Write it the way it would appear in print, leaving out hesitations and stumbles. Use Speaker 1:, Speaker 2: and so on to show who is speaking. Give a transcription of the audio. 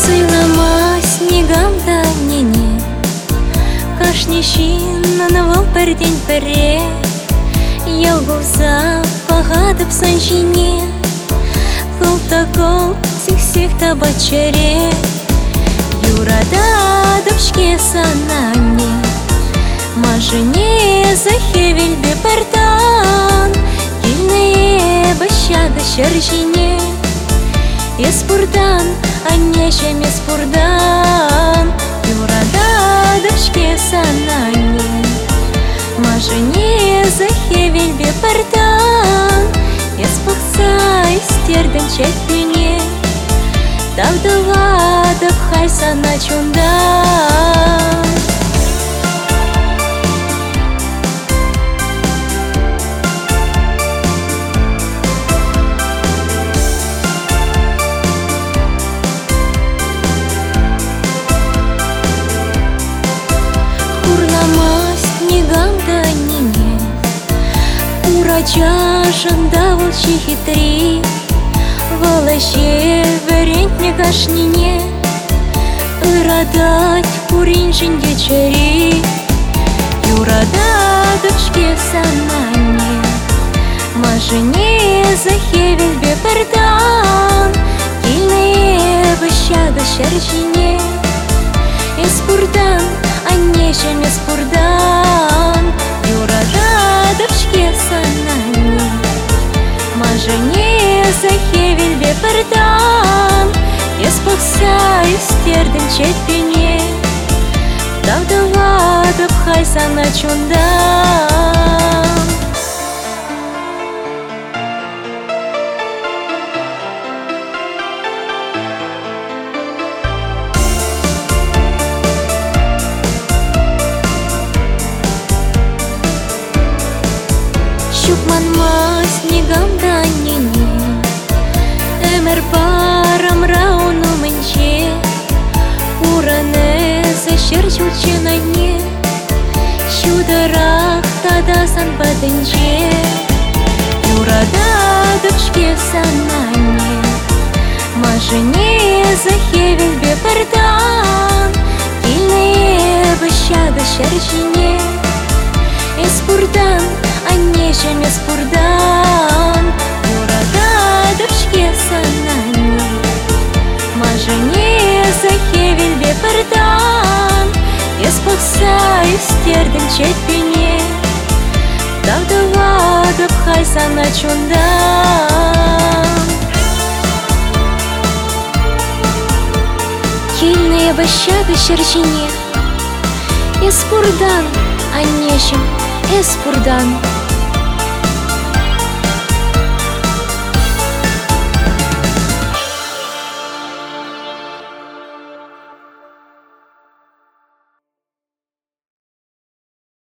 Speaker 1: Сыйлама снегам давнене, Кашнищиннанавал пердень пере, Ялгуза погадып санжине, Кол-то-кол сих-сих табачере, Юрададып шке санане, Мажыне захевель бепартан, Кильнее бащады шаржине, Еспурдан, аннешем еспурдан, Юрададып шке санане, Мажыне захевель бепартан, Еспықса истердің четпене, Тавдывадып хайсана чундан. Урачашында волчи хитри, Волоще верентне кашнине, Ырадать куринжин дечери, Юрададып шке санане, Мажыне захевель бепартан, Кильнее бащады шаржине, Еспурдан, аннешем еспурдан, Юрададып шке санане, Мажыне захевель бепартан, Еспықса истердің четпене, Тавдывадып хайсана чундан. Шукманма снегам даннене, Өмір барам рауну мінче, Ураны зашыр чучынане, Шударах тадасан бадынче, Юрададып шке санане, Мажыне захевель бепартан, Кильнее бащады шаржине, Еспурдан, аннешем еспурдан, Юрададып шке санане, Мажыне захевель бепартан, Еспықса истердің четпене, Тавдывадып хайсана чундан. Кильнее бащады шаржине, Еспурдан, аннешем еспурдан,